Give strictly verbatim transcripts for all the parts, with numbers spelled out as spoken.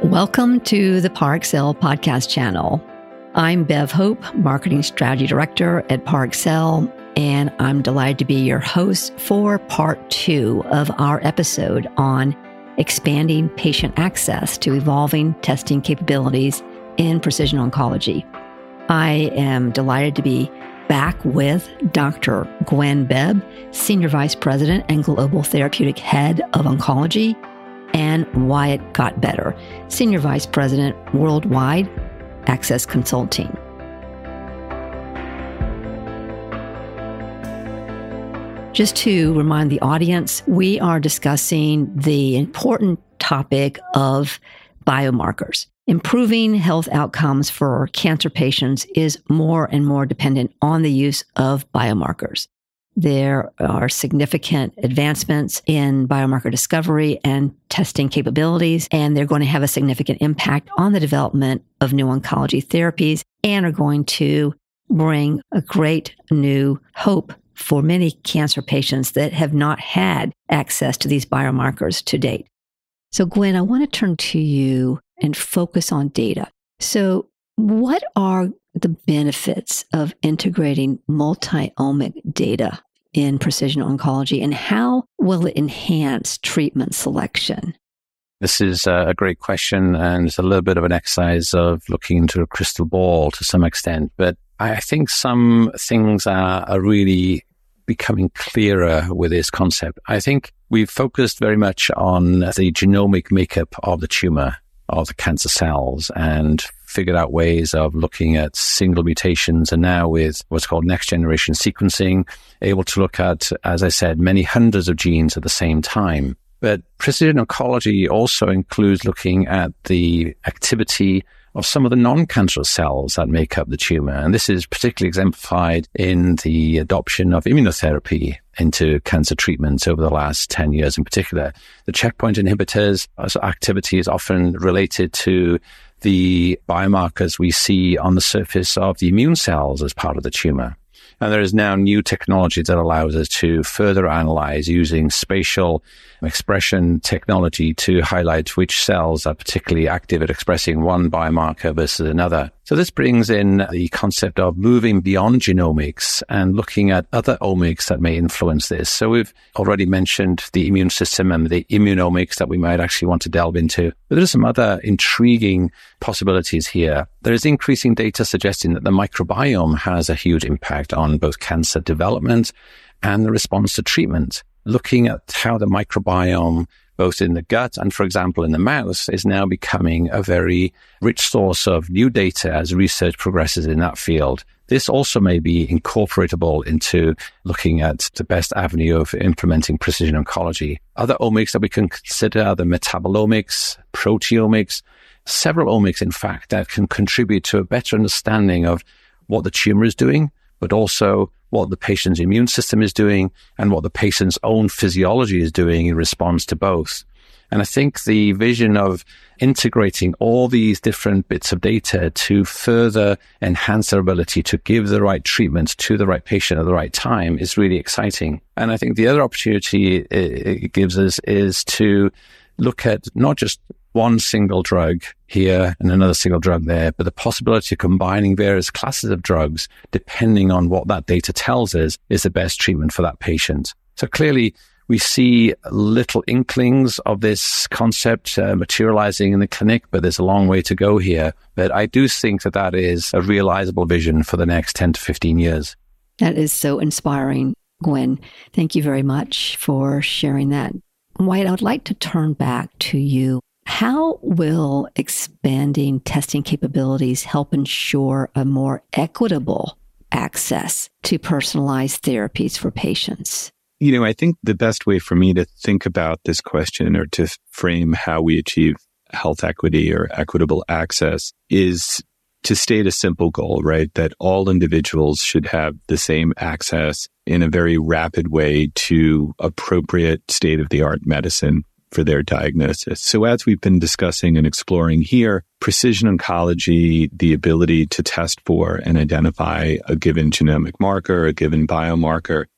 Welcome to the Parexel podcast channel. I'm Bev Hope, Marketing Strategy Director at Parexel, and I'm delighted to be your host for part two of our episode on expanding patient access to evolving testing capabilities in precision oncology. I am delighted to be back with Doctor Gwen Bebb, Senior Vice President and Global Therapeutic Head of Oncology, and Wyatt Gottbetter, Senior Vice President, Worldwide Access Consulting. Just to remind the audience, we are discussing the important topic of biomarkers. Improving health outcomes for cancer patients is more and more dependent on the use of biomarkers. There are significant advancements in biomarker discovery and testing capabilities, and they're going to have a significant impact on the development of new oncology therapies and are going to bring a great new hope for many cancer patients that have not had access to these biomarkers to date. So, Gwen, I want to turn to you and focus on data. So, what are the benefits of integrating multi-omic data in precision oncology, and how will it enhance treatment selection? This is a great question, and it's a little bit of an exercise of looking into a crystal ball to some extent. But I think some things are, are really becoming clearer with this concept. I think we've focused very much on the genomic makeup of the tumor, of the cancer cells, and figured out ways of looking at single mutations, and now with what's called next generation sequencing, able to look at, as I said, many hundreds of genes at the same time. But precision oncology also includes looking at the activity of some of the non-cancerous cells that make up the tumor. And this is particularly exemplified in the adoption of immunotherapy into cancer treatments over the last ten years in particular. The checkpoint inhibitors activity is often related to the biomarkers we see on the surface of the immune cells as part of the tumor. And there is now new technology that allows us to further analyze using spatial expression technology to highlight which cells are particularly active at expressing one biomarker versus another. So this brings in the concept of moving beyond genomics and looking at other omics that may influence this. So we've already mentioned the immune system and the immunomics that we might actually want to delve into. But there are some other intriguing possibilities here. There is increasing data suggesting that the microbiome has a huge impact on both cancer development and the response to treatment. Looking at how the microbiome, both in the gut and, for example, in the mouse, is now becoming a very rich source of new data as research progresses in that field. This also may be incorporatable into looking at the best avenue of implementing precision oncology. Other omics that we can consider are the metabolomics, proteomics, several omics, in fact, that can contribute to a better understanding of what the tumor is doing, but also what the patient's immune system is doing and what the patient's own physiology is doing in response to both. And I think the vision of integrating all these different bits of data to further enhance their ability to give the right treatment to the right patient at the right time is really exciting. And I think the other opportunity it gives us is to look at not just one single drug here and another single drug there, but the possibility of combining various classes of drugs, depending on what that data tells us, is the best treatment for that patient. So clearly, we see little inklings of this concept uh, materializing in the clinic, but there's a long way to go here. But I do think that that is a realizable vision for the next ten to fifteen years. That is so inspiring, Gwen. Thank you very much for sharing that. Wyatt, I would like to turn back to you. How will expanding testing capabilities help ensure a more equitable access to personalized therapies for patients? You know, I think the best way for me to think about this question or to frame how we achieve health equity or equitable access is to state a simple goal, right? That all individuals should have the same access in a very rapid way to appropriate state-of-the-art medicine for their diagnosis. So as we've been discussing and exploring here, precision oncology, the ability to test for and identify a given genomic marker, a given biomarker,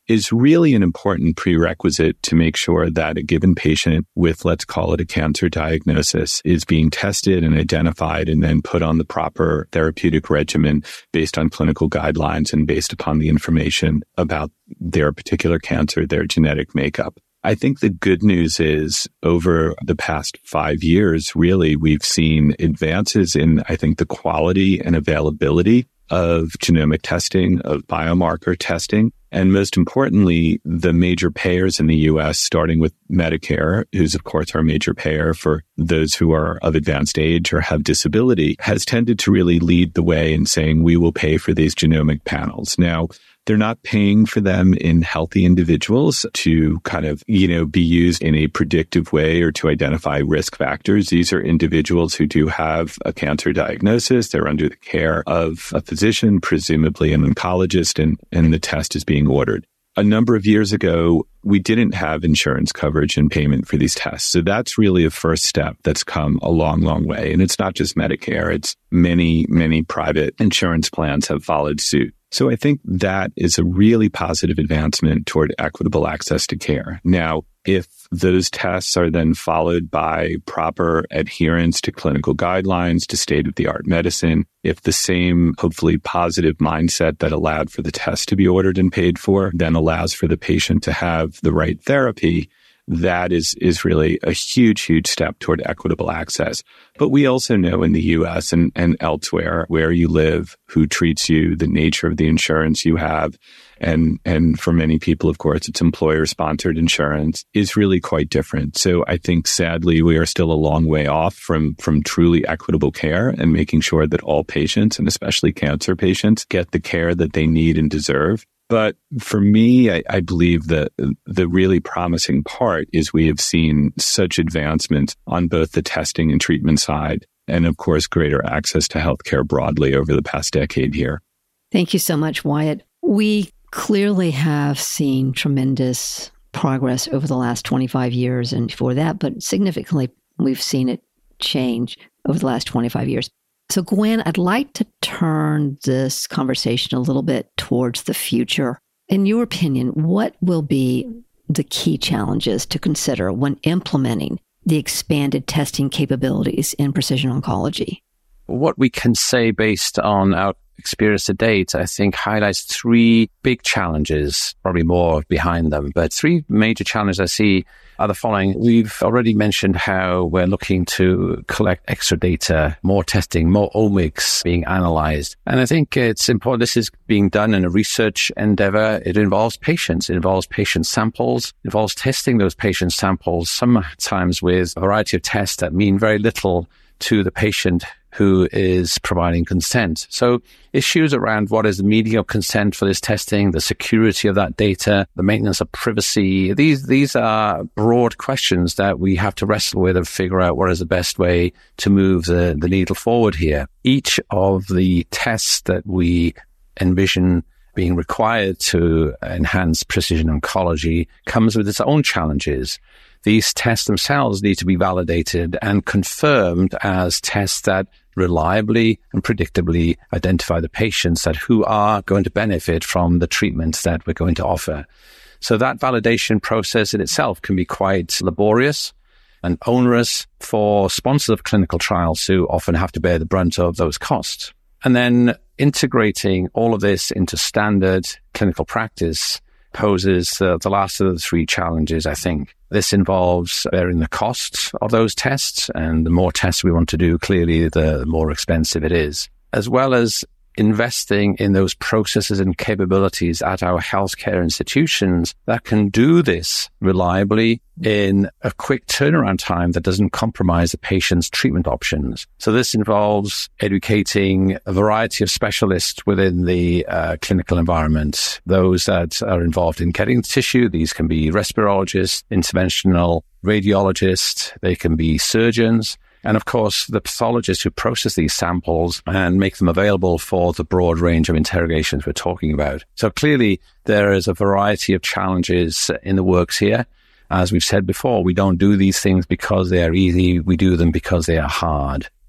is really an important prerequisite to make sure that a given patient with, let's call it a cancer diagnosis, is being tested and identified and then put on the proper therapeutic regimen based on clinical guidelines and based upon the information about their particular cancer, their genetic makeup. I think the good news is over the past five years, really, we've seen advances in, I think, the quality and availability of genomic testing, of biomarker testing. And most importantly, the major payers in the U S, starting with Medicare, who's of course our major payer for those who are of advanced age or have disability, has tended to really lead the way in saying we will pay for these genomic panels. Now, they're not paying for them in healthy individuals to kind of, you know, be used in a predictive way or to identify risk factors. These are individuals who do have a cancer diagnosis. They're under the care of a physician, presumably an oncologist, and, and the test is being ordered. A number of years ago, we didn't have insurance coverage and payment for these tests. So that's really a first step that's come a long, long way. And it's not just Medicare. It's many, many private insurance plans have followed suit. So I think that is a really positive advancement toward equitable access to care. Now, if those tests are then followed by proper adherence to clinical guidelines, to state-of-the-art medicine, if the same, hopefully positive mindset that allowed for the test to be ordered and paid for then allows for the patient to have the right therapy, that is, is really a huge, huge step toward equitable access. But we also know in the U S and, and elsewhere where you live, who treats you, the nature of the insurance you have, and, and for many people, of course, it's employer-sponsored insurance, is really quite different. So I think, sadly, we are still a long way off from, from truly equitable care and making sure that all patients, and especially cancer patients, get the care that they need and deserve. But for me, I, I believe that the really promising part is we have seen such advancements on both the testing and treatment side, and of course, greater access to healthcare broadly over the past decade here. Thank you so much, Wyatt. We clearly have seen tremendous progress over the last twenty-five years and before that, but significantly, we've seen it change over the last twenty-five years. So, Gwen, I'd like to turn this conversation a little bit towards the future. In your opinion, what will be the key challenges to consider when implementing the expanded testing capabilities in precision oncology? What we can say based on our experience to date, I think highlights three big challenges, probably more behind them, but three major challenges I see are the following. We've already mentioned how we're looking to collect extra data, more testing, more omics being analyzed. And I think it's important. This is being done in a research endeavor. It involves patients. It involves patient samples. It involves testing those patient samples, sometimes with a variety of tests that mean very little to the patient who is providing consent. So issues around what is the meaning of consent for this testing, the security of that data, the maintenance of privacy, these these are broad questions that we have to wrestle with and figure out what is the best way to move the, the needle forward here. Each of the tests that we envision being required to enhance precision oncology comes with its own challenges. These tests themselves need to be validated and confirmed as tests that reliably and predictably identify the patients that who are going to benefit from the treatments that we're going to offer. So that validation process in itself can be quite laborious and onerous for sponsors of clinical trials who often have to bear the brunt of those costs. And then integrating all of this into standard clinical practice poses uh, the last of the three challenges, I think. This involves bearing the costs of those tests, and the more tests we want to do, clearly, the more expensive it is, as well as investing in those processes and capabilities at our healthcare institutions that can do this reliably in a quick turnaround time that doesn't compromise the patient's treatment options. So this involves educating a variety of specialists within the uh, clinical environment, those that are involved in getting the tissue. These can be respirologists, interventional radiologists, they can be surgeons, and of course, the pathologists who process these samples and make them available for the broad range of interrogations we're talking about. So clearly, there is a variety of challenges in the works here. As we've said before, we don't do these things because they are easy. We do them because they are hard.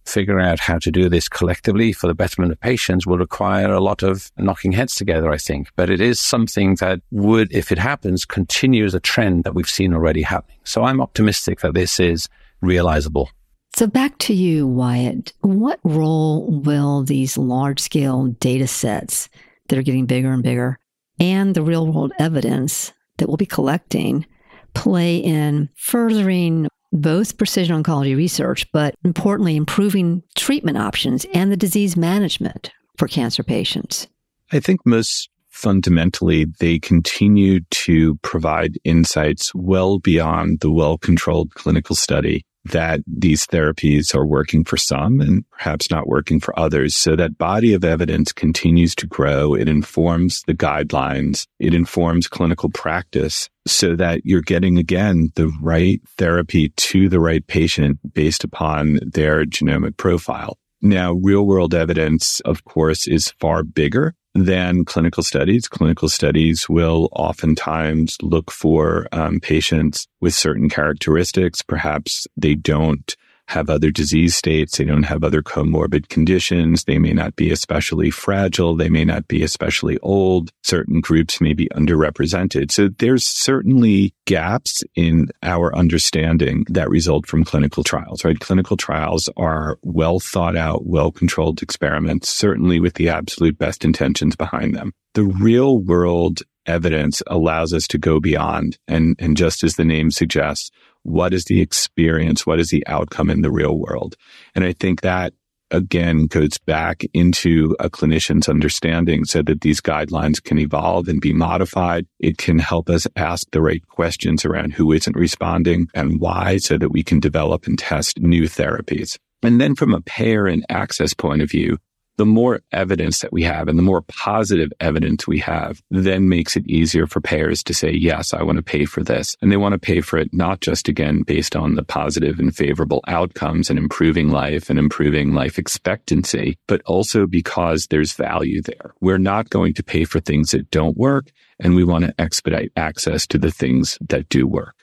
figuring out how to do this collectively for the betterment of patients will require a lot of knocking heads together, I think. But it is something that would, if it happens, continue as a trend that we've seen already happening. So I'm optimistic that this is realizable. So back to you, Wyatt. What role will these large-scale data sets that are getting bigger and bigger and the real-world evidence that we'll be collecting play in furthering both precision oncology research, but importantly, improving treatment options and the disease management for cancer patients? I think most fundamentally, they continue to provide insights well beyond the well-controlled clinical study that these therapies are working for some and perhaps not working for others. So that body of evidence continues to grow. It informs the guidelines. It informs clinical practice so that you're getting, again, the right therapy to the right patient based upon their genomic profile. Now, real-world evidence, of course, is far bigger than clinical studies. Clinical studies will oftentimes look for um, patients with certain characteristics. Perhaps they don't have other disease states. They don't have other comorbid conditions. They may not be especially fragile. They may not be especially old. Certain groups may be underrepresented. So there's certainly gaps in our understanding that result from clinical trials, right? Clinical trials are well thought out, well-controlled experiments, certainly with the absolute best intentions behind them. The real world evidence allows us to go beyond. And, and just as the name suggests, what is the experience? What is the outcome in the real world? And I think that, again, goes back into a clinician's understanding so that these guidelines can evolve and be modified. It can help us ask the right questions around who isn't responding and why so that we can develop and test new therapies. And then from a payer and access point of view, the more evidence that we have and the more positive evidence we have then makes it easier for payers to say, yes, I want to pay for this. And they want to pay for it not just, again, based on the positive and favorable outcomes and improving life and improving life expectancy, but also because there's value there. We're not going to pay for things that don't work, and we want to expedite access to the things that do work.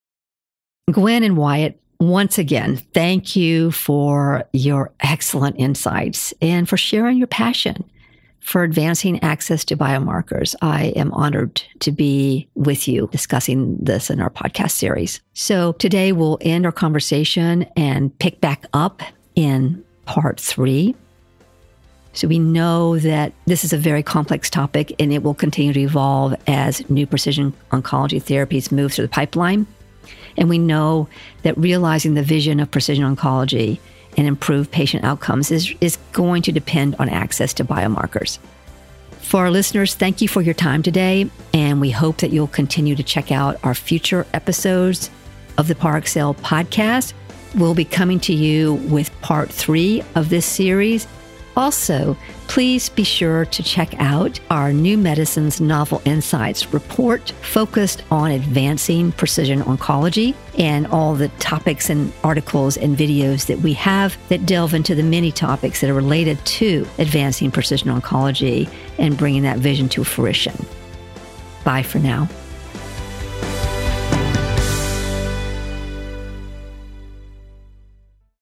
Gwen and Wyatt, once again, thank you for your excellent insights and for sharing your passion for advancing access to biomarkers. I am honored to be with you discussing this in our podcast series. So today we'll end our conversation and pick back up in part three. So we know that this is a very complex topic and it will continue to evolve as new precision oncology therapies move through the pipeline. And we know that realizing the vision of precision oncology and improved patient outcomes is, is going to depend on access to biomarkers. For our listeners, thank you for your time today, and we hope that you'll continue to check out our future episodes of the Parexel podcast. We'll be coming to you with part three of this series. Also, please be sure to check out our New Medicines Novel Insights report focused on advancing precision oncology and all the topics and articles and videos that we have that delve into the many topics that are related to advancing precision oncology and bringing that vision to fruition. Bye for now.